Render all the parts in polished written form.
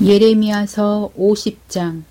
예레미야서 50장.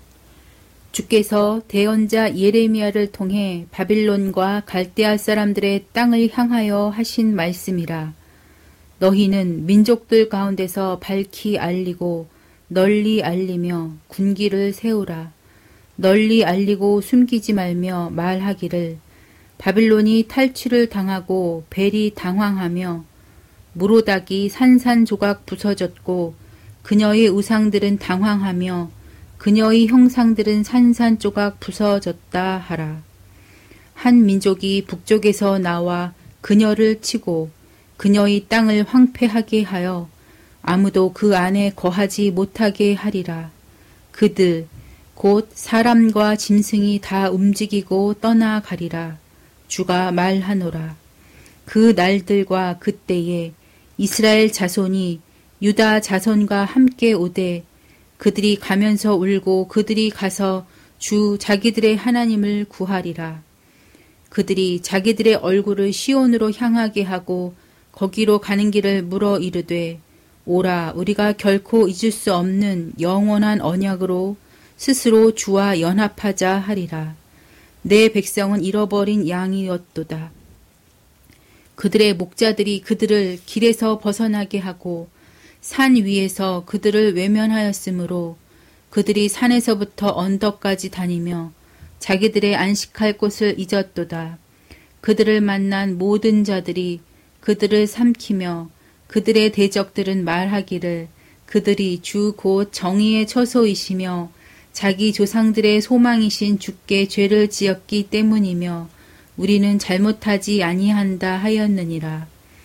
주께서 대언자 예레미야를 통해 바빌론과 갈대아 사람들의 땅을 향하여 하신 말씀이라. 너희는 민족들 가운데서 밝히 알리고 널리 알리며 군기를 세우라. 널리 알리고 숨기지 말며 말하기를 바빌론이 탈취를 당하고 벨이 당황하며 무로닥이 산산조각 부서졌고 그녀의 우상들은 당황하며 그녀의 형상들은 산산조각 부서졌다 하라. 한 민족이 북쪽에서 나와 그녀를 치고 그녀의 땅을 황폐하게 하여 아무도 그 안에 거하지 못하게 하리라. 그들 곧 사람과 짐승이 다 움직이고 떠나가리라. 주가 말하노라. 그 날들과 그때에 이스라엘 자손이 유다 자손과 함께 오되 그들이 가면서 울고 그들이 가서 주 자기들의 하나님을 구하리라. 그들이 자기들의 얼굴을 시온으로 향하게 하고 거기로 가는 길을 물어 이르되 오라 우리가 결코 잊을 수 없는 영원한 언약으로 스스로 주와 연합하자 하리라. 내 백성은 잃어버린 양이었도다. 그들의 목자들이 그들을 길에서 벗어나게 하고 산 위에서 그들을 외면하였으므로 그들이 산에서부터 언덕까지 다니며 자기들의 안식할 곳을 잊었도다. 그들을 만난 모든 자들이 그들을 삼키며 그들의 대적들은 말하기를 그들이 주 곧 정의의 처소이시며 자기 조상들의 소망이신 주께 죄를 지었기 때문이며 우리는 잘못하지 아니한다 하였느니라.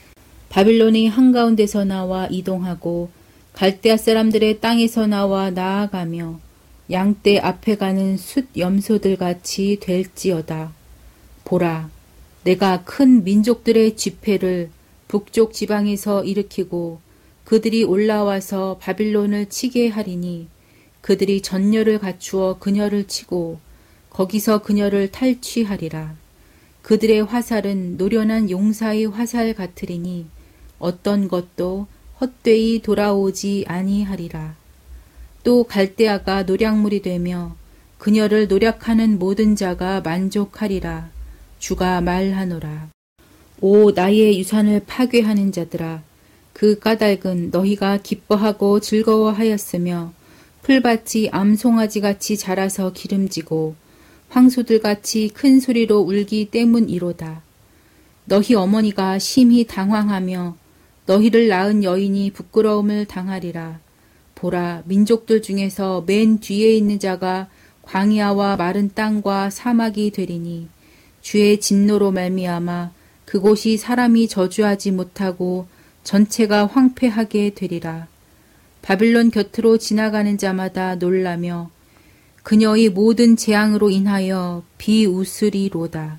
바빌론이 한가운데서 나와 이동하고 갈대아 사람들의 땅에서 나와 나아가며 양떼 앞에 가는 숫 염소들같이 될지어다. 보라, 내가 큰 민족들의 집회를 북쪽 지방에서 일으키고 그들이 올라와서 바빌론을 치게 하리니 그들이 전열을 갖추어 그녀를 치고 거기서 그녀를 탈취하리라. 그들의 화살은 노련한 용사의 화살 같으리니 어떤 것도 헛되이 돌아오지 아니하리라. 또 갈대아가 노략물이 되며 그녀를 노략하는 모든 자가 만족하리라. 주가 말하노라. 오 나의 유산을 파괴하는 자들아, 그 까닭은 너희가 기뻐하고 즐거워하였으며 풀밭이 암송아지같이 자라서 기름지고 황소들같이 큰 소리로 울기 때문이로다. 너희 어머니가 심히 당황하며 너희를 낳은 여인이 부끄러움을 당하리라. 보라, 민족들 중에서 맨 뒤에 있는 자가 광야와 마른 땅과 사막이 되리니 주의 진노로 말미암아 그곳이 사람이 저주하지 못하고 전체가 황폐하게 되리라. 바빌론 곁으로 지나가는 자마다 놀라며 그녀의 모든 재앙으로 인하여 비웃으리로다.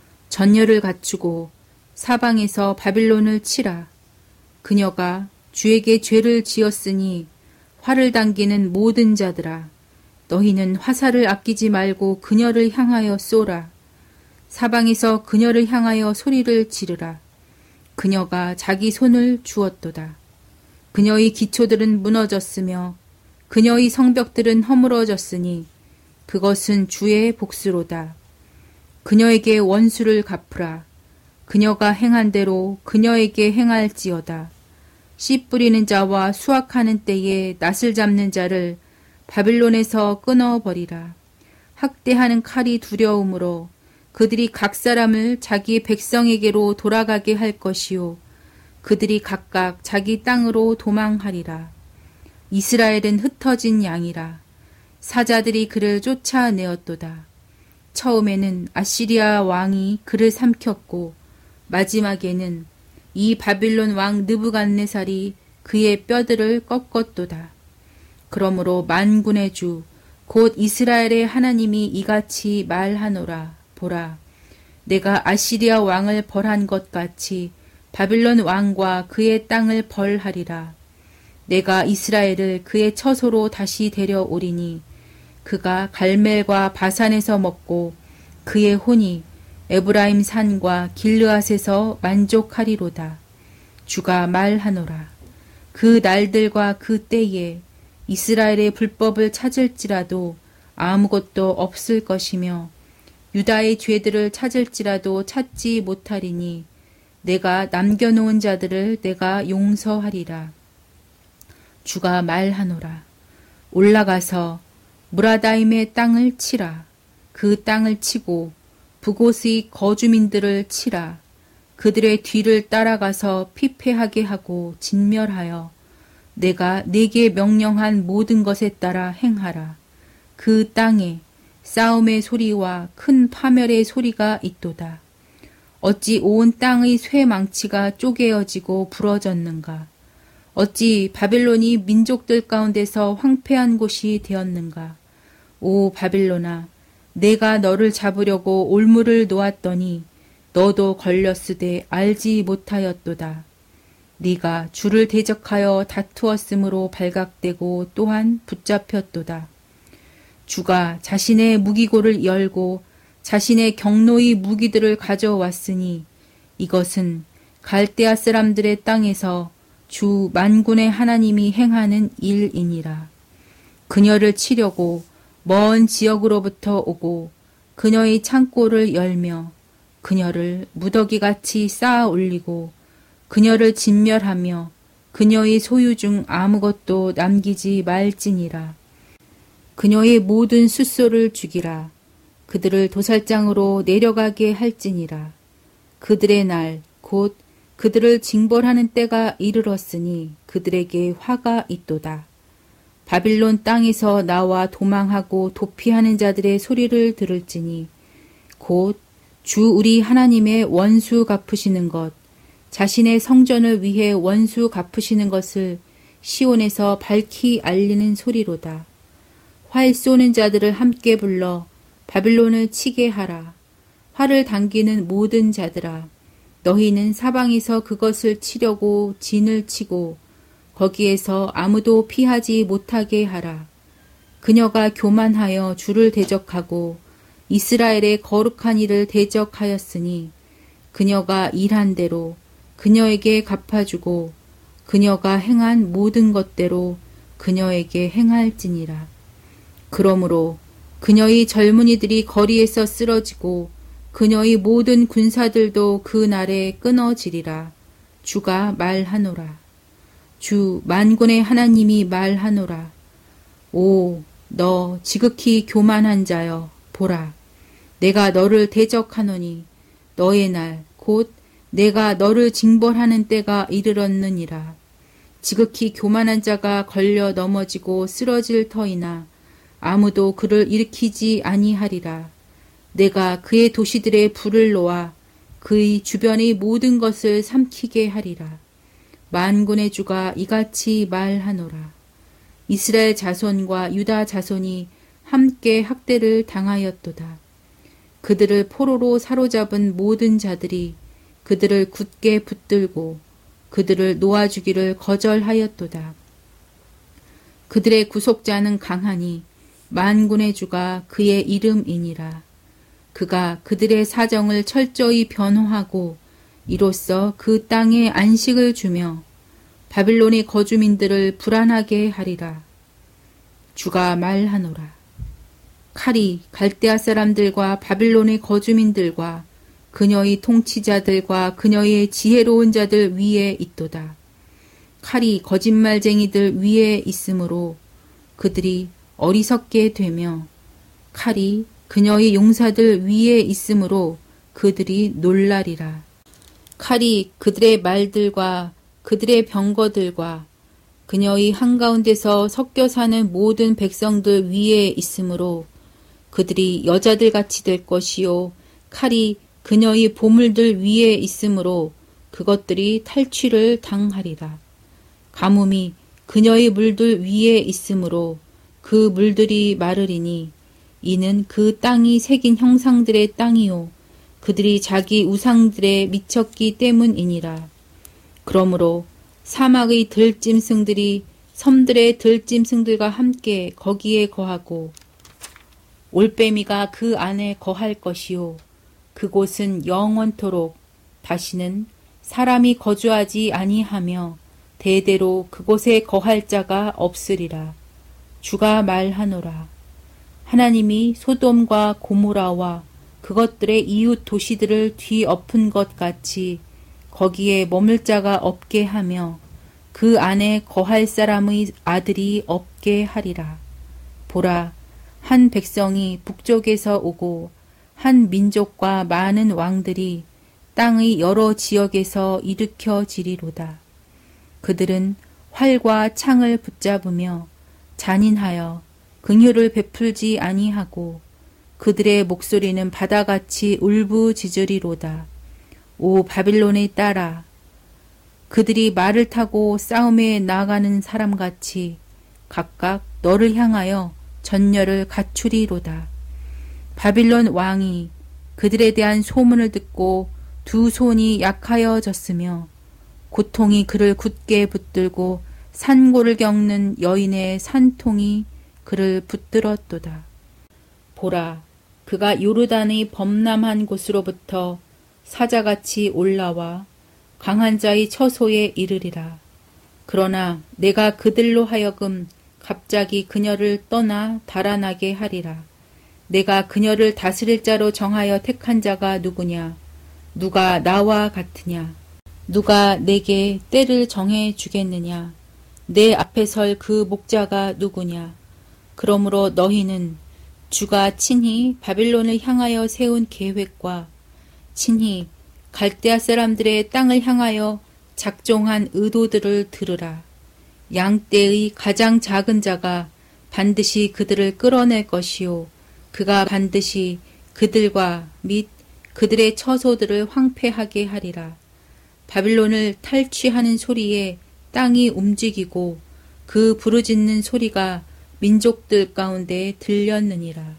전열을 갖추고 사방에서 바빌론을 치라. 그녀가 주에게 죄를 지었으니 활을 당기는 모든 자들아, 너희는 화살을 아끼지 말고 그녀를 향하여 쏘라. 사방에서 그녀를 향하여 소리를 지르라. 그녀가 자기 손을 주었도다. 그녀의 기초들은 무너졌으며 그녀의 성벽들은 허물어졌으니 그것은 주의 복수로다. 그녀에게 원수를 갚으라. 그녀가 행한 대로 그녀에게 행할지어다. 씨 뿌리는 자와 수확하는 때에 낫을 잡는 자를 바빌론에서 끊어버리라. 학대하는 칼이 두려움으로 그들이 각 사람을 자기 백성에게로 돌아가게 할 것이요 그들이 각각 자기 땅으로 도망하리라. 이스라엘은 흩어진 양이라. 사자들이 그를 쫓아내었도다. 처음에는 아시리아 왕이 그를 삼켰고 마지막에는 이 바빌론 왕 느부갓네살이 그의 뼈들을 꺾었도다. 그러므로 만군의 주 곧 이스라엘의 하나님이 이같이 말하노라. 보라, 내가 아시리아 왕을 벌한 것 같이 바빌론 왕과 그의 땅을 벌하리라. 내가 이스라엘을 그의 처소로 다시 데려오리니 그가 갈멜과 바산에서 먹고 그의 혼이 에브라임 산과 길르앗에서 만족하리로다. 주가 말하노라. 그 날들과 그 때에 이스라엘의 불법을 찾을지라도 아무것도 없을 것이며 유다의 죄들을 찾을지라도 찾지 못하리니 내가 남겨놓은 자들을 내가 용서하리라. 주가 말하노라. 올라가서 무라다임의 땅을 치라. 그 땅을 치고 그곳의 거주민들을 치라. 그들의 뒤를 따라가서 피폐하게 하고 진멸하여 내가 네게 명령한 모든 것에 따라 행하라. 그 땅에 싸움의 소리와 큰 파멸의 소리가 있도다. 어찌 온 땅의 쇠망치가 쪼개어지고 부러졌는가? 어찌 바빌론이 민족들 가운데서 황폐한 곳이 되었는가? 오 바빌론아, 내가 너를 잡으려고 올무를 놓았더니 너도 걸렸으되 알지 못하였도다. 네가 주를 대적하여 다투었으므로 발각되고 또한 붙잡혔도다. 주가 자신의 무기고를 열고 자신의 경로의 무기들을 가져왔으니 이것은 갈대아 사람들의 땅에서 주 만군의 하나님이 행하는 일이니라. 그녀를 치려고 먼 지역으로부터 오고 그녀의 창고를 열며 그녀를 무더기같이 쌓아 올리고 그녀를 진멸하며 그녀의 소유 중 아무것도 남기지 말지니라. 그녀의 모든 숫소를 죽이라. 그들을 도살장으로 내려가게 할지니라. 그들의 날 곧 그들을 징벌하는 때가 이르렀으니 그들에게 화가 있도다. 바빌론 땅에서 나와 도망하고 도피하는 자들의 소리를 들을지니 곧 주 우리 하나님의 원수 갚으시는 것, 자신의 성전을 위해 원수 갚으시는 것을 시온에서 밝히 알리는 소리로다. 활 쏘는 자들을 함께 불러 바빌론을 치게 하라. 활을 당기는 모든 자들아, 너희는 사방에서 그것을 치려고 진을 치고 거기에서 아무도 피하지 못하게 하라. 그녀가 교만하여 주를 대적하고 이스라엘의 거룩한 이를 대적하였으니 그녀가 일한 대로 그녀에게 갚아주고 그녀가 행한 모든 것대로 그녀에게 행할지니라. 그러므로 그녀의 젊은이들이 거리에서 쓰러지고 그녀의 모든 군사들도 그 날에 끊어지리라. 주가 말하노라. 주 만군의 하나님이 말하노라. 오, 너 지극히 교만한 자여, 보라. 내가 너를 대적하노니 너의 날 곧 내가 너를 징벌하는 때가 이르렀느니라. 지극히 교만한 자가 걸려 넘어지고 쓰러질 터이나 아무도 그를 일으키지 아니하리라. 내가 그의 도시들의 불을 놓아 그의 주변의 모든 것을 삼키게 하리라. 만군의 주가 이같이 말하노라. 이스라엘 자손과 유다 자손이 함께 학대를 당하였도다. 그들을 포로로 사로잡은 모든 자들이 그들을 굳게 붙들고 그들을 놓아주기를 거절하였도다. 그들의 구속자는 강하니 만군의 주가 그의 이름이니라. 그가 그들의 사정을 철저히 변호하고 이로써 그 땅에 안식을 주며 바빌론의 거주민들을 불안하게 하리라. 주가 말하노라. 칼이 갈대아 사람들과 바빌론의 거주민들과 그녀의 통치자들과 그녀의 지혜로운 자들 위에 있도다. 칼이 거짓말쟁이들 위에 있으므로 그들이 어리석게 되며 칼이 그녀의 용사들 위에 있으므로 그들이 놀라리라. 칼이 그들의 말들과 그들의 병거들과 그녀의 한가운데서 섞여 사는 모든 백성들 위에 있으므로 그들이 여자들같이 될 것이요 칼이 그녀의 보물들 위에 있으므로 그것들이 탈취를 당하리라. 가뭄이 그녀의 물들 위에 있으므로 그 물들이 마르리니 이는 그 땅이 새긴 형상들의 땅이요 그들이 자기 우상들에 미쳤기 때문이니라. 그러므로 사막의 들짐승들이 섬들의 들짐승들과 함께 거기에 거하고 올빼미가 그 안에 거할 것이요 그곳은 영원토록 다시는 사람이 거주하지 아니하며 대대로 그곳에 거할 자가 없으리라. 주가 말하노라. 하나님이 소돔과 고모라와 그것들의 이웃 도시들을 뒤엎은 것 같이 거기에 머물 자가 없게 하며 그 안에 거할 사람의 아들이 없게 하리라. 보라, 한 백성이 북쪽에서 오고 한 민족과 많은 왕들이 땅의 여러 지역에서 일으켜지리로다. 그들은 활과 창을 붙잡으며 잔인하여 긍휼을 베풀지 아니하고 그들의 목소리는 바다같이 울부짖으리로다. 오 바빌론의 딸아, 그들이 말을 타고 싸움에 나아가는 사람같이 각각 너를 향하여 전열을 갖추리로다. 바빌론 왕이 그들에 대한 소문을 듣고 두 손이 약하여졌으며 고통이 그를 굳게 붙들고 산고를 겪는 여인의 산통이 그를 붙들었도다. 보라, 그가 요르단의 범람한 곳으로부터 사자같이 올라와 강한 자의 처소에 이르리라. 그러나 내가 그들로 하여금 갑자기 그녀를 떠나 달아나게 하리라. 내가 그녀를 다스릴 자로 정하여 택한 자가 누구냐? 누가 나와 같으냐? 누가 내게 때를 정해 주겠느냐? 내 앞에 설 그 목자가 누구냐? 그러므로 너희는 주가 친히 바빌론을 향하여 세운 계획과 친히 갈대아 사람들의 땅을 향하여 작정한 의도들을 들으라. 양떼의 가장 작은 자가 반드시 그들을 끌어낼 것이요 그가 반드시 그들과 및 그들의 처소들을 황폐하게 하리라. 바빌론을 탈취하는 소리에 땅이 움직이고 그 부르짖는 소리가 민족들 가운데 들렸느니라.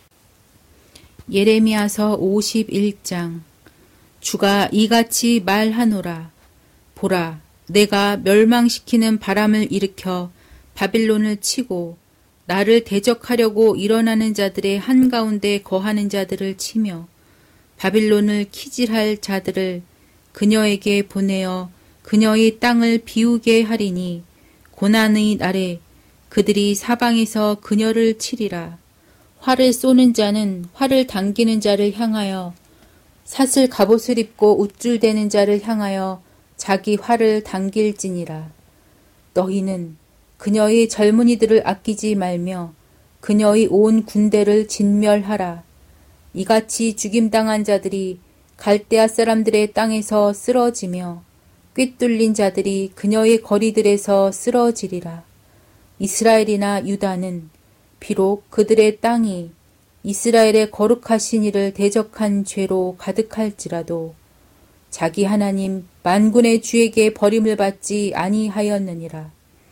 예레미야서 51장. 주가 이같이 말하노라. 보라, 내가 멸망시키는 바람을 일으켜 바빌론을 치고 나를 대적하려고 일어나는 자들의 한가운데 거하는 자들을 치며 바빌론을 키질할 자들을 그녀에게 보내어 그녀의 땅을 비우게 하리니 고난의 날에 그들이 사방에서 그녀를 치리라. 활을 쏘는 자는 활을 당기는 자를 향하여 사슬 갑옷을 입고 우쭐대는 자를 향하여 자기 활을 당길지니라. 너희는 그녀의 젊은이들을 아끼지 말며 그녀의 온 군대를 진멸하라. 이같이 죽임당한 자들이 갈대아 사람들의 땅에서 쓰러지며 꿰뚫린 자들이 그녀의 거리들에서 쓰러지리라. 이스라엘이나 유다는 비록 그들의 땅이 이스라엘의 거룩하신 이를 대적한 죄로 가득할지라도 자기 하나님 만군의 주에게 버림을 받지 아니하였느니라.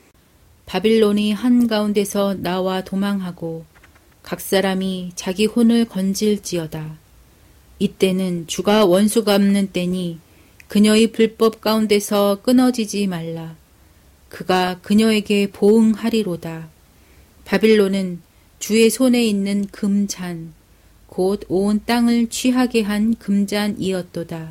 바빌론이 한가운데서 나와 도망하고 각 사람이 자기 혼을 건질지어다. 이때는 주가 원수 갚는 때니 그녀의 불법 가운데서 끊어지지 말라. 그가 그녀에게 보응하리로다. 바빌론은 주의 손에 있는 금잔, 곧 온 땅을 취하게 한 금잔이었도다.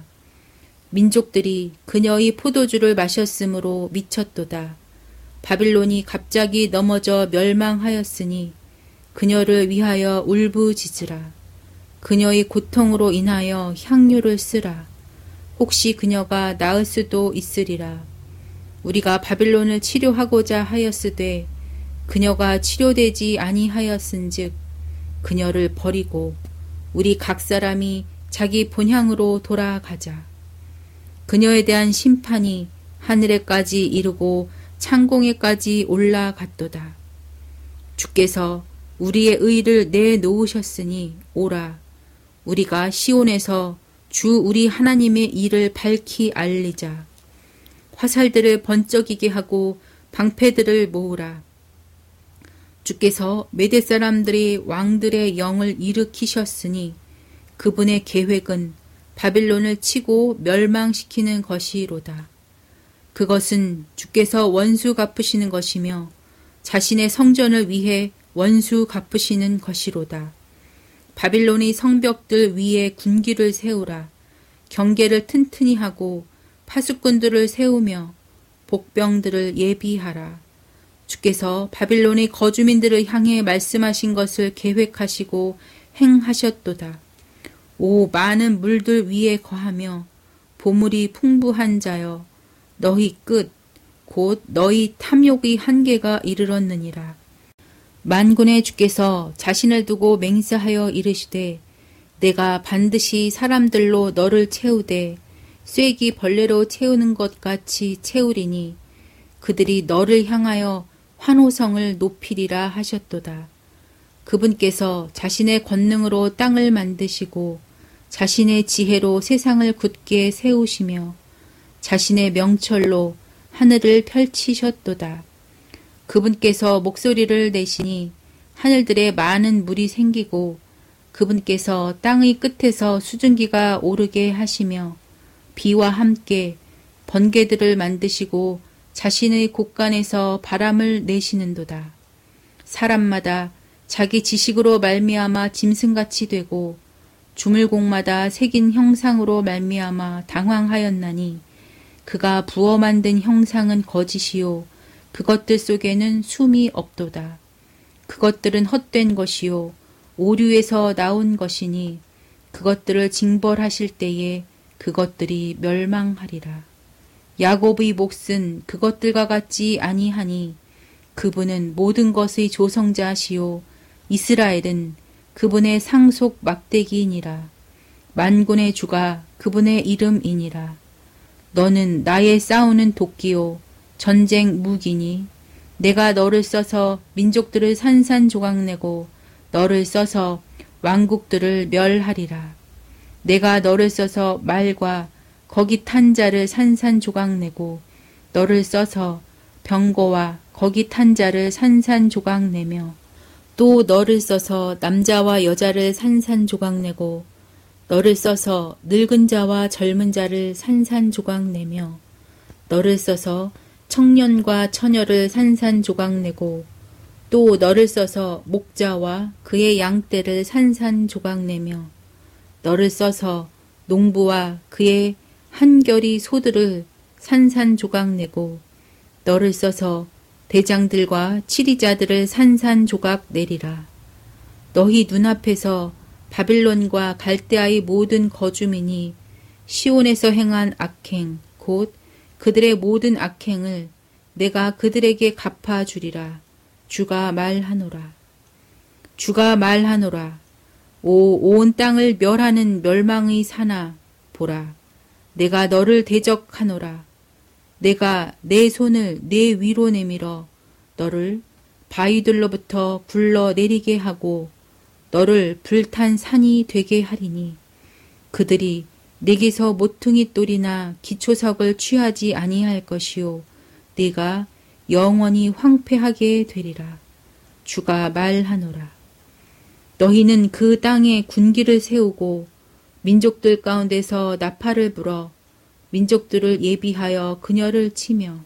민족들이 그녀의 포도주를 마셨으므로 미쳤도다. 바빌론이 갑자기 넘어져 멸망하였으니 그녀를 위하여 울부짖으라. 그녀의 고통으로 인하여 향유를 쓰라. 혹시 그녀가 나을 수도 있으리라. 우리가 바빌론을 치료하고자 하였으되 그녀가 치료되지 아니하였은즉 그녀를 버리고 우리 각 사람이 자기 본향으로 돌아가자. 그녀에 대한 심판이 하늘에까지 이르고 창공에까지 올라갔도다. 주께서 우리의 의를 내놓으셨으니 오라. 우리가 시온에서 주 우리 하나님의 일을 밝히 알리자. 화살들을 번쩍이게 하고 방패들을 모으라. 주께서 메대 사람들이 왕들의 영을 일으키셨으니 그분의 계획은 바빌론을 치고 멸망시키는 것이로다. 그것은 주께서 원수 갚으시는 것이며 자신의 성전을 위해 원수 갚으시는 것이로다. 바빌론의 성벽들 위에 군기를 세우라. 경계를 튼튼히 하고 파수꾼들을 세우며 복병들을 예비하라. 주께서 바빌론의 거주민들을 향해 말씀하신 것을 계획하시고 행하셨도다. 오 많은 물들 위에 거하며 보물이 풍부한 자여, 너희 끝 곧 너희 탐욕의 한계가 이르렀느니라. 만군의 주께서 자신을 두고 맹세하여 이르시되 내가 반드시 사람들로 너를 채우되 쐐기 벌레로 채우는 것 같이 채우리니 그들이 너를 향하여 환호성을 높이리라 하셨도다. 그분께서 자신의 권능으로 땅을 만드시고 자신의 지혜로 세상을 굳게 세우시며 자신의 명철로 하늘을 펼치셨도다. 그분께서 목소리를 내시니 하늘들에 많은 물이 생기고 그분께서 땅의 끝에서 수증기가 오르게 하시며 비와 함께 번개들을 만드시고 자신의 곳간에서 바람을 내시는도다. 사람마다 자기 지식으로 말미암아 짐승같이 되고 주물공마다 새긴 형상으로 말미암아 당황하였나니 그가 부어 만든 형상은 거짓이요 그것들 속에는 숨이 없도다. 그것들은 헛된 것이요 오류에서 나온 것이니 그것들을 징벌하실 때에 그것들이 멸망하리라. 야곱의 몫은 그것들과 같지 아니하니 그분은 모든 것의 조성자시요 이스라엘은 그분의 상속 막대기이니라. 만군의 주가 그분의 이름이니라. 너는 나의 싸우는 도끼요 전쟁 무기니 내가 너를 써서 민족들을 산산조각내고 너를 써서 왕국들을 멸하리라. 내가 너를 써서 말과 거기 탄 자를 산산조각내고 너를 써서 병거와 거기 탄 자를 산산조각내며 또 너를 써서 남자와 여자를 산산조각내고 너를 써서 늙은 자와 젊은 자를 산산조각내며 너를 써서 청년과 처녀를 산산조각내고 또 너를 써서 목자와 그의 양떼를 산산조각내며 너를 써서 농부와 그의 한결이 소들을 산산조각내고 너를 써서 대장들과 치리자들을 산산조각내리라. 너희 눈앞에서 바빌론과 갈대아의 모든 거주민이 시온에서 행한 악행 곧 그들의 모든 악행을 내가 그들에게 갚아주리라. 주가 말하노라. 주가 말하노라. 온 땅을 멸하는 멸망의 산아 보라. 내가 너를 대적하노라. 내가 내 손을 내 위로 내밀어 너를 바위들로부터 굴러내리게 하고 너를 불탄 산이 되게 하리니 그들이 내게서 모퉁이 돌이나 기초석을 취하지 아니할 것이요 네가 영원히 황폐하게 되리라. 주가 말하노라. 너희는 그 땅에 군기를 세우고 민족들 가운데서 나팔을 불어 민족들을 예비하여 그녀를 치며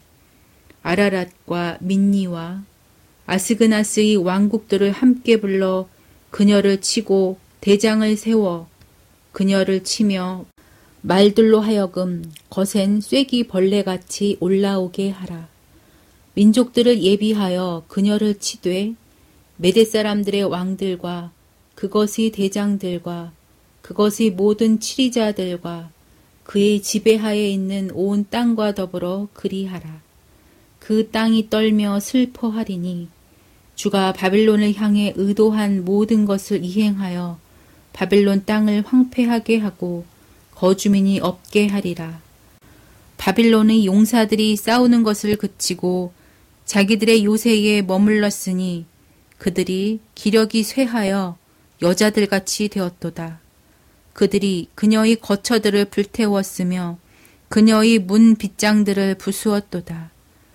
아라랏과 민니와 아스그나스의 왕국들을 함께 불러 그녀를 치고 대장을 세워 그녀를 치며 말들로 하여금 거센 쐐기 벌레같이 올라오게 하라. 민족들을 예비하여 그녀를 치되 메대 사람들의 왕들과 그것의 대장들과 그것의 모든 치리자들과 그의 지배하에 있는 온 땅과 더불어 그리하라. 그 땅이 떨며 슬퍼하리니 주가 바빌론을 향해 의도한 모든 것을 이행하여 바빌론 땅을 황폐하게 하고 거주민이 없게 하리라. 바빌론의 용사들이 싸우는 것을 그치고 자기들의 요새에 머물렀으니 그들이 기력이 쇠하여 여자들같이 되었도다. 그들이 그녀의 거처들을 불태웠으며 그녀의 문 빗장들을 부수었도다.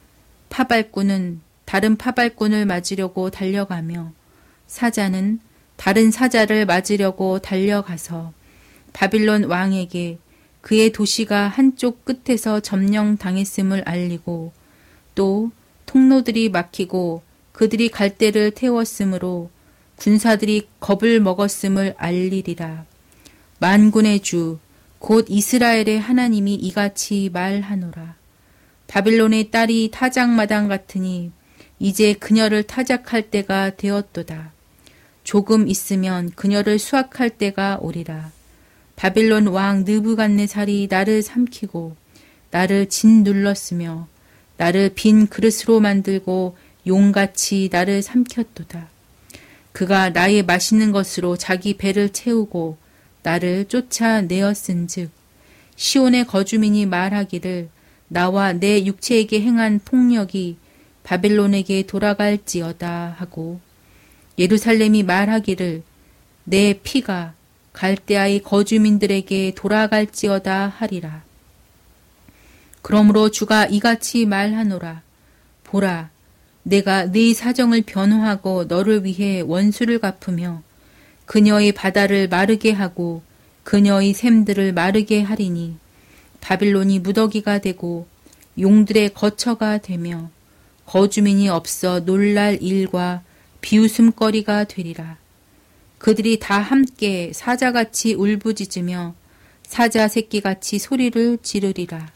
파발꾼은 다른 파발꾼을 맞으려고 달려가며 사자는 다른 사자를 맞으려고 달려가서 바빌론 왕에게 그의 도시가 한쪽 끝에서 점령당했음을 알리고 또 통로들이 막히고 그들이 갈대를 태웠으므로 군사들이 겁을 먹었음을 알리리라. 만군의 주 곧 이스라엘의 하나님이 이같이 말하노라. 바빌론의 딸이 타작마당 같으니 이제 그녀를 타작할 때가 되었도다. 조금 있으면 그녀를 수확할 때가 오리라. 바빌론 왕 느부갓네살이 나를 삼키고 나를 짓눌렀으며 나를 빈 그릇으로 만들고 용같이 나를 삼켰도다. 그가 나의 맛있는 것으로 자기 배를 채우고 나를 쫓아내었은즉 시온의 거주민이 말하기를 나와 내 육체에게 행한 폭력이 바벨론에게 돌아갈지어다 하고 예루살렘이 말하기를 내 피가 갈대아의 거주민들에게 돌아갈지어다 하리라. 그러므로 주가 이같이 말하노라. 보라, 내가 네 사정을 변호하고 너를 위해 원수를 갚으며 그녀의 바다를 마르게 하고 그녀의 샘들을 마르게 하리니 바빌론이 무더기가 되고 용들의 거처가 되며 거주민이 없어 놀랄 일과 비웃음거리가 되리라. 그들이 다 함께 사자같이 울부짖으며 사자 새끼같이 소리를 지르리라.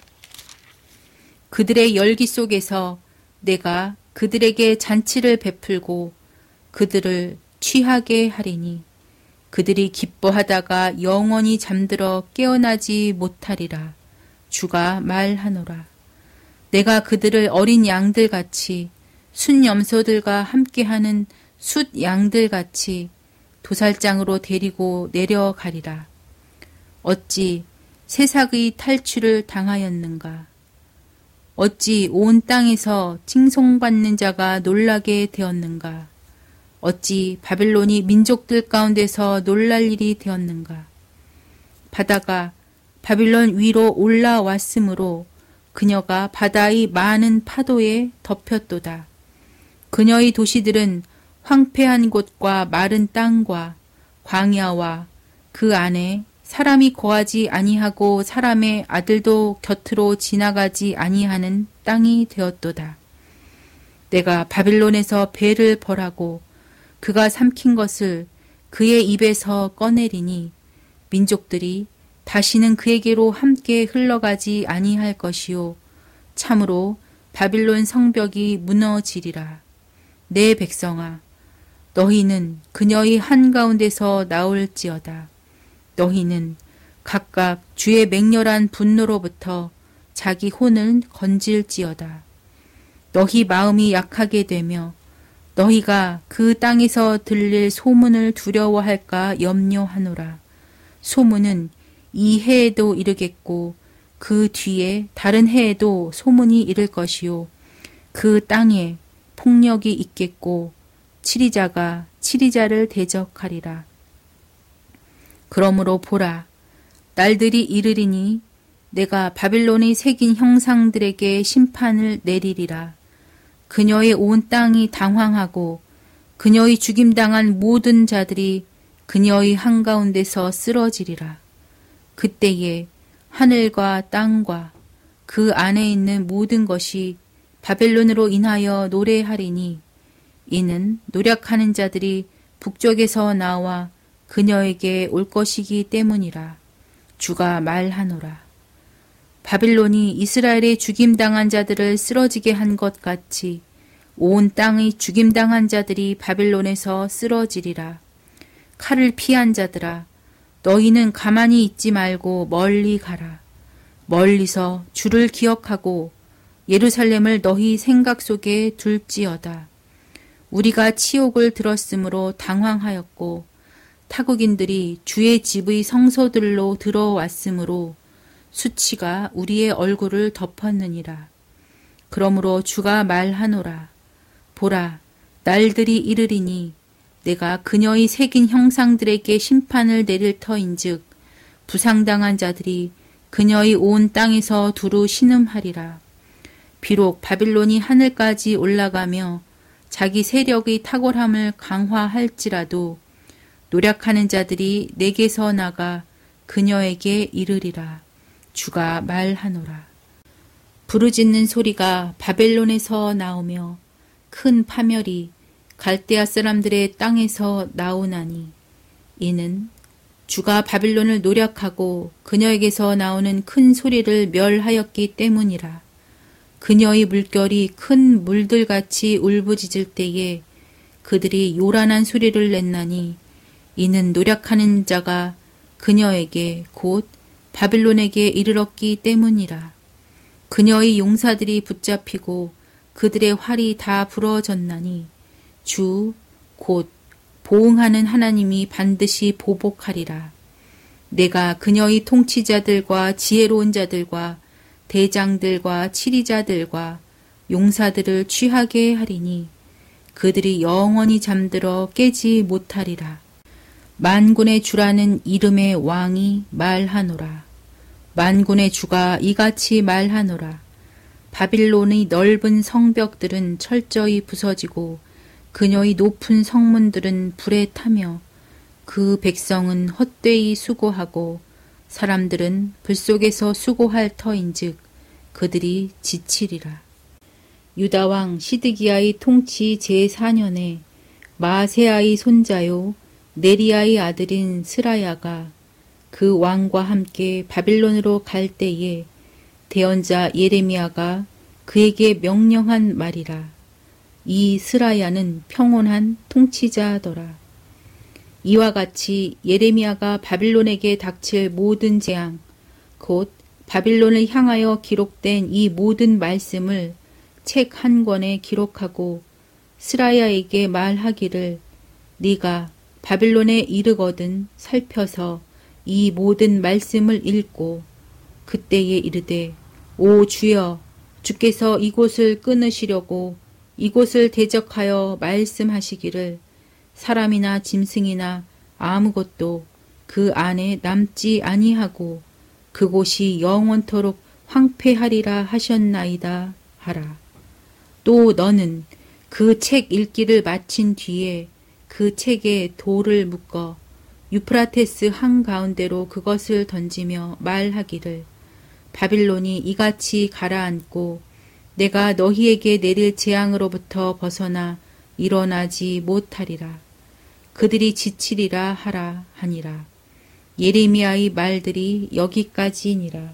그들의 열기 속에서 내가 그들에게 잔치를 베풀고 그들을 취하게 하리니 그들이 기뻐하다가 영원히 잠들어 깨어나지 못하리라. 주가 말하노라. 내가 그들을 어린 양들같이 순염소들과 함께하는 숫 양들같이 도살장으로 데리고 내려가리라. 어찌 새삭의 탈취를 당하였는가. 어찌 온 땅에서 칭송받는 자가 놀라게 되었는가. 어찌 바벨론이 민족들 가운데서 놀랄 일이 되었는가. 바다가 바빌론 위로 올라왔으므로 그녀가 바다의 많은 파도에 덮였도다. 그녀의 도시들은 황폐한 곳과 마른 땅과 광야와 그 안에 사람이 거하지 아니하고 사람의 아들도 곁으로 지나가지 아니하는 땅이 되었도다. 내가 바빌론에서 배를 벌하고 그가 삼킨 것을 그의 입에서 꺼내리니 민족들이 다시는 그에게로 함께 흘러가지 아니할 것이요 참으로 바빌론 성벽이 무너지리라. 내 백성아, 너희는 그녀의 한가운데서 나올지어다. 너희는 각각 주의 맹렬한 분노로부터 자기 혼을 건질지어다. 너희 마음이 약하게 되며 너희가 그 땅에서 들릴 소문을 두려워할까 염려하노라. 소문은 이 해에도 이르겠고 그 뒤에 다른 해에도 소문이 이를 것이요 그 땅에 폭력이 있겠고 치리자가 치리자를 대적하리라. 그러므로 보라, 날들이 이르리니 내가 바빌론의 새긴 형상들에게 심판을 내리리라. 그녀의 온 땅이 당황하고 그녀의 죽임당한 모든 자들이 그녀의 한가운데서 쓰러지리라. 그때에 하늘과 땅과 그 안에 있는 모든 것이 바벨론으로 인하여 노래하리니 이는 노력하는 자들이 북쪽에서 나와 그녀에게 올 것이기 때문이라. 주가 말하노라. 바빌론이 이스라엘의 죽임당한 자들을 쓰러지게 한 것 같이 온 땅의 죽임당한 자들이 바빌론에서 쓰러지리라. 칼을 피한 자들아, 너희는 가만히 있지 말고 멀리 가라. 멀리서 주를 기억하고 예루살렘을 너희 생각 속에 둘지어다. 우리가 치욕을 들었으므로 당황하였고 타국인들이 주의 집의 성소들로 들어왔으므로 수치가 우리의 얼굴을 덮었느니라. 그러므로 주가 말하노라. 보라, 날들이 이르리니 내가 그녀의 새긴 형상들에게 심판을 내릴 터인즉 부상당한 자들이 그녀의 온 땅에서 두루 신음하리라. 비록 바빌론이 하늘까지 올라가며 자기 세력의 탁월함을 강화할지라도 노력하는 자들이 내게서 나가 그녀에게 이르리라. 주가 말하노라. 부르짖는 소리가 바벨론에서 나오며 큰 파멸이 갈대아 사람들의 땅에서 나오나니 이는 주가 바빌론을 노력하고 그녀에게서 나오는 큰 소리를 멸하였기 때문이라. 그녀의 물결이 큰 물들같이 울부짖을 때에 그들이 요란한 소리를 냈나니 이는 노력하는 자가 그녀에게 곧 바빌론에게 이르렀기 때문이라. 그녀의 용사들이 붙잡히고 그들의 활이 다 부러졌나니 주 곧 보응하는 하나님이 반드시 보복하리라. 내가 그녀의 통치자들과 지혜로운 자들과 대장들과 치리자들과 용사들을 취하게 하리니 그들이 영원히 잠들어 깨지 못하리라. 만군의 주라는 이름의 왕이 말하노라. 만군의 주가 이같이 말하노라. 바빌론의 넓은 성벽들은 철저히 부서지고 그녀의 높은 성문들은 불에 타며 그 백성은 헛되이 수고하고 사람들은 불 속에서 수고할 터인즉 그들이 지치리라. 유다왕 시드기야의 통치 제4년에 마세아의 손자요 네리야의 아들인 스라야가 그 왕과 함께 바빌론으로 갈 때에 대언자 예레미야가 그에게 명령한 말이라. 이 스라야는 평온한 통치자더라. 이와 같이 예레미야가 바빌론에게 닥칠 모든 재앙, 곧 바빌론을 향하여 기록된 이 모든 말씀을 책 한 권에 기록하고 스라야에게 말하기를 네가 바빌론에 이르거든 살펴서 이 모든 말씀을 읽고 그때에 이르되 오 주여 주께서 이곳을 끊으시려고 이곳을 대적하여 말씀하시기를 사람이나 짐승이나 아무것도 그 안에 남지 아니하고 그곳이 영원토록 황폐하리라 하셨나이다 하라. 또 너는 그 책 읽기를 마친 뒤에 그 책에 돌을 묶어 유프라테스 한가운데로 그것을 던지며 말하기를 바빌론이 이같이 가라앉고 내가 너희에게 내릴 재앙으로부터 벗어나 일어나지 못하리라. 그들이 지치리라 하라 하니라. 예레미야의 말들이 여기까지니라.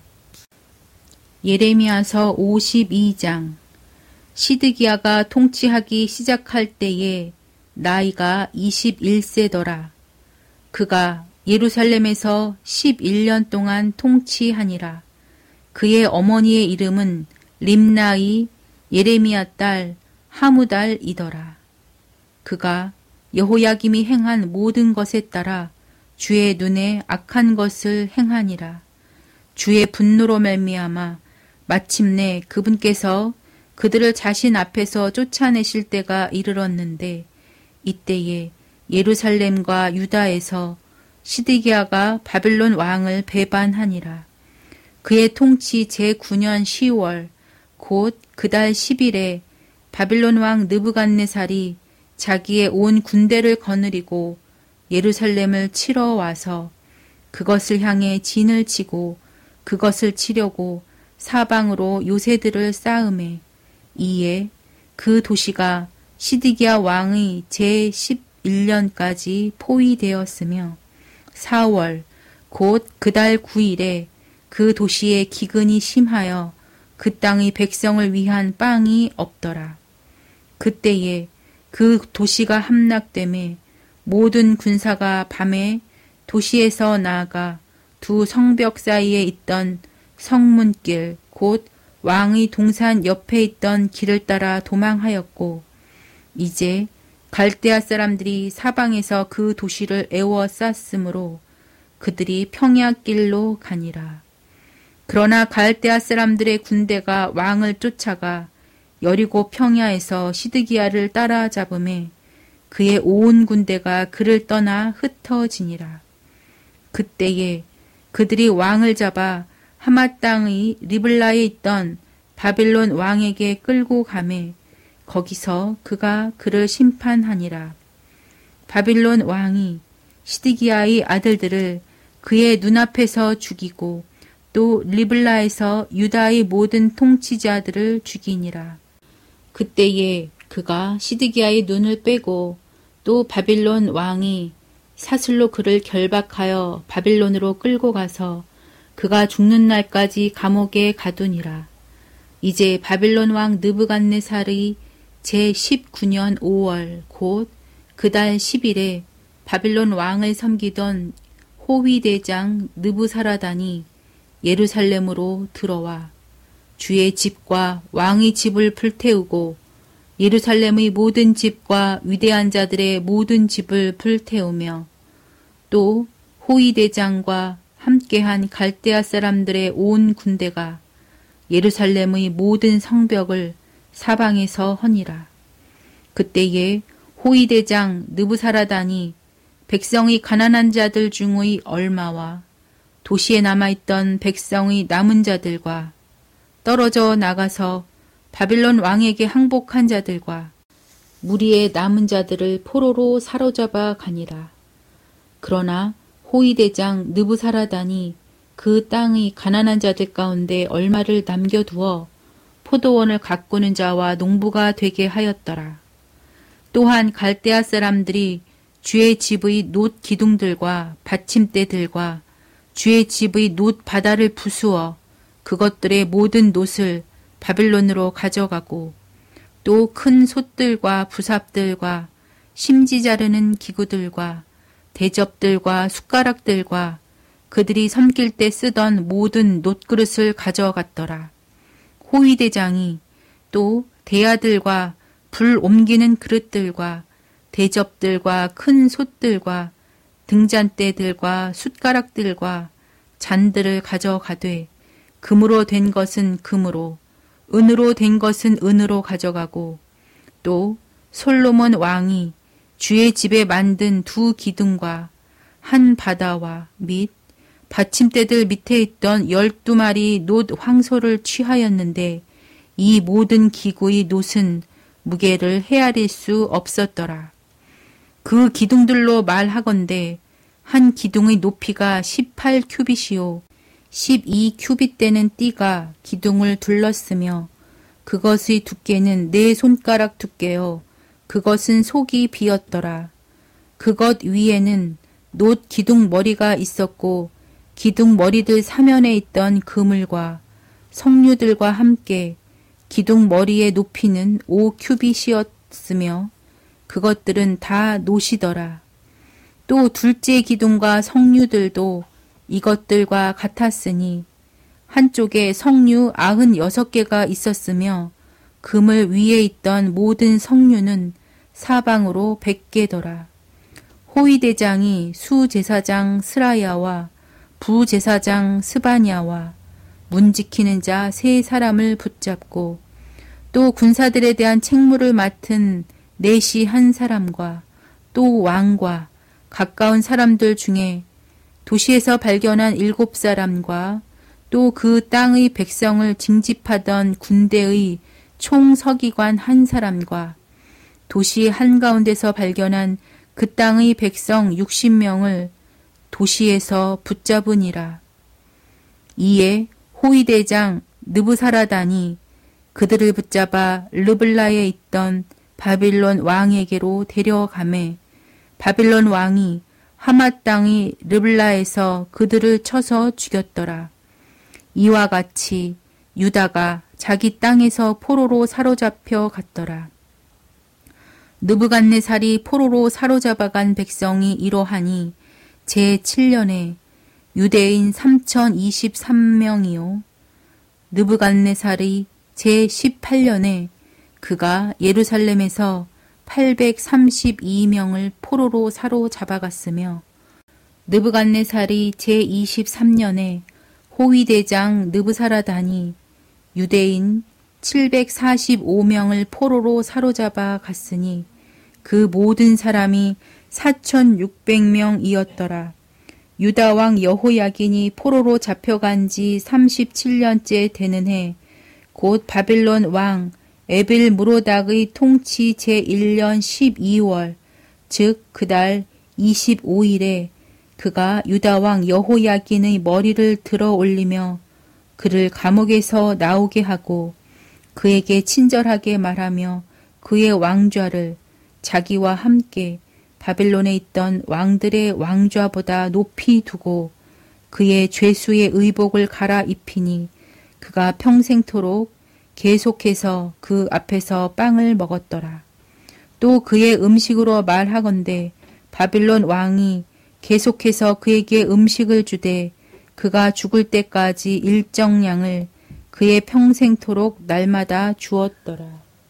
예레미야서 52장. 시드기야가 통치하기 시작할 때에 나이가 21세더라. 그가 예루살렘에서 11년 동안 통치하니라. 그의 어머니의 이름은 림나의 예레미야 딸 하무달이더라. 그가 여호야김이 행한 모든 것에 따라 주의 눈에 악한 것을 행하니라. 주의 분노로 말미암아 마침내 그분께서 그들을 자신 앞에서 쫓아내실 때가 이르렀는데 이때에 예루살렘과 유다에서 시드기야가 바빌론 왕을 배반하니라. 그의 통치 제9년 10월 곧 그달 10일에 바빌론 왕 느부갓네살이 자기의 온 군대를 거느리고 예루살렘을 치러 와서 그것을 향해 진을 치고 그것을 치려고 사방으로 요새들을 쌓음에 이에 그 도시가 시드기야 왕의 제11년까지 포위되었으며 4월 곧 그달 9일에 그 도시의 기근이 심하여 그 땅의 백성을 위한 빵이 없더라. 그때에 그 도시가 함락되매 모든 군사가 밤에 도시에서 나아가 두 성벽 사이에 있던 성문길 곧 왕의 동산 옆에 있던 길을 따라 도망하였고 이제 갈대아 사람들이 사방에서 그 도시를 에워쌌으므로 그들이 평야길로 가니라. 그러나 갈대아 사람들의 군대가 왕을 쫓아가 여리고 평야에서 시드기야를 따라잡음에 그의 온 군대가 그를 떠나 흩어지니라. 그때에 그들이 왕을 잡아 하맛 땅의 리블라에 있던 바빌론 왕에게 끌고 가매 거기서 그가 그를 심판하니라. 바빌론 왕이 시드기야의 아들들을 그의 눈앞에서 죽이고 또 리블라에서 유다의 모든 통치자들을 죽이니라. 그때에 그가 시드기야의 눈을 빼고 또 바빌론 왕이 사슬로 그를 결박하여 바빌론으로 끌고 가서 그가 죽는 날까지 감옥에 가두니라. 이제 바빌론 왕 느부갓네살의 제19년 5월 곧 그달 10일에 바빌론 왕을 섬기던 호위대장 느부사라단이 예루살렘으로 들어와 주의 집과 왕의 집을 불태우고 예루살렘의 모든 집과 위대한 자들의 모든 집을 불태우며 또 호위대장과 함께한 갈대아 사람들의 온 군대가 예루살렘의 모든 성벽을 사방에서 허니라. 그때에 호위대장 느부사라단이 백성의 가난한 자들 중의 얼마와 도시에 남아있던 백성의 남은 자들과 떨어져 나가서 바빌론 왕에게 항복한 자들과 무리의 남은 자들을 포로로 사로잡아 가니라. 그러나 호위대장 느부사라단이 그 땅의 가난한 자들 가운데 얼마를 남겨두어 포도원을 가꾸는 자와 농부가 되게 하였더라. 또한 갈대아 사람들이 주의 집의 놋 기둥들과 받침대들과 주의 집의 놋 바다를 부수어 그것들의 모든 놋을 바빌론으로 가져가고 또 큰 솥들과 부삽들과 심지 자르는 기구들과 대접들과 숟가락들과 그들이 섬길 때 쓰던 모든 놋그릇을 가져갔더라. 호위대장이 또 대야들과 불 옮기는 그릇들과 대접들과 큰 솥들과 등잔대들과 숟가락들과 잔들을 가져가되 금으로 된 것은 금으로 은으로 된 것은 은으로 가져가고 또 솔로몬 왕이 주의 집에 만든 두 기둥과 한 바다와 및 받침대들 밑에 있던 12마리 놋 황소를 취하였는데 이 모든 기구의 놋은 무게를 헤아릴 수 없었더라. 그 기둥들로 말하건대 한 기둥의 높이가 18큐빗이요 12큐빗 되는 띠가 기둥을 둘렀으며 그것의 두께는 4손가락 두께요 그것은 속이 비었더라. 그것 위에는 놋 기둥 머리가 있었고 기둥 머리들 사면에 있던 그물과 석류들과 함께 기둥 머리의 높이는 5큐빗이었으며 그것들은 다 놋이더라. 또 둘째 기둥과 석류들도 이것들과 같았으니 한쪽에 석류 96개가 있었으며 그물 위에 있던 모든 석류는 사방으로 100개더라. 호위대장이 수제사장 스라야와 부제사장 스바냐와 문 지키는 자 3사람을 붙잡고 또 군사들에 대한 책무를 맡은 넷이 한 사람과 또 왕과 가까운 사람들 중에 도시에서 발견한 7사람과 또 그 땅의 백성을 징집하던 군대의 총서기관 한 사람과 도시 한가운데서 발견한 그 땅의 백성 60명을 도시에서 붙잡으니라. 이에 호위대장 느부사라단이 그들을 붙잡아 르블라에 있던 바빌론 왕에게로 데려가매 바빌론 왕이 하맛 땅의 르블라에서 그들을 쳐서 죽였더라. 이와 같이 유다가 자기 땅에서 포로로 사로잡혀 갔더라. 느부갓네살이 포로로 사로잡아간 백성이 이러하니 제7년에 유대인 3023명이요 느부갓네살이 제18년에 그가 예루살렘에서 832명을 포로로 사로잡아갔으며 느부갓네살이 제23년에 호위대장 느부사라단이 유대인 745명을 포로로 사로잡아 갔으니 그 모든 사람이 4600명이었더라. 유다 왕 여호야긴이 포로로 잡혀간 지 37년째 되는 해 곧 바빌론 왕 에빌 무로닥의 통치 제1년 12월 즉 그달 25일에 그가 유다 왕 여호야긴의 머리를 들어 올리며 그를 감옥에서 나오게 하고 그에게 친절하게 말하며 그의 왕좌를 자기와 함께 바빌론에 있던 왕들의 왕좌보다 높이 두고 그의 죄수의 의복을 갈아입히니 그가 평생토록 계속해서 그 앞에서 빵을 먹었더라. 또 그의 음식으로 말하건대 바빌론 왕이 계속해서 그에게 음식을 주되 그가 죽을 때까지 일정량을 그의 평생토록 날마다 주었더라.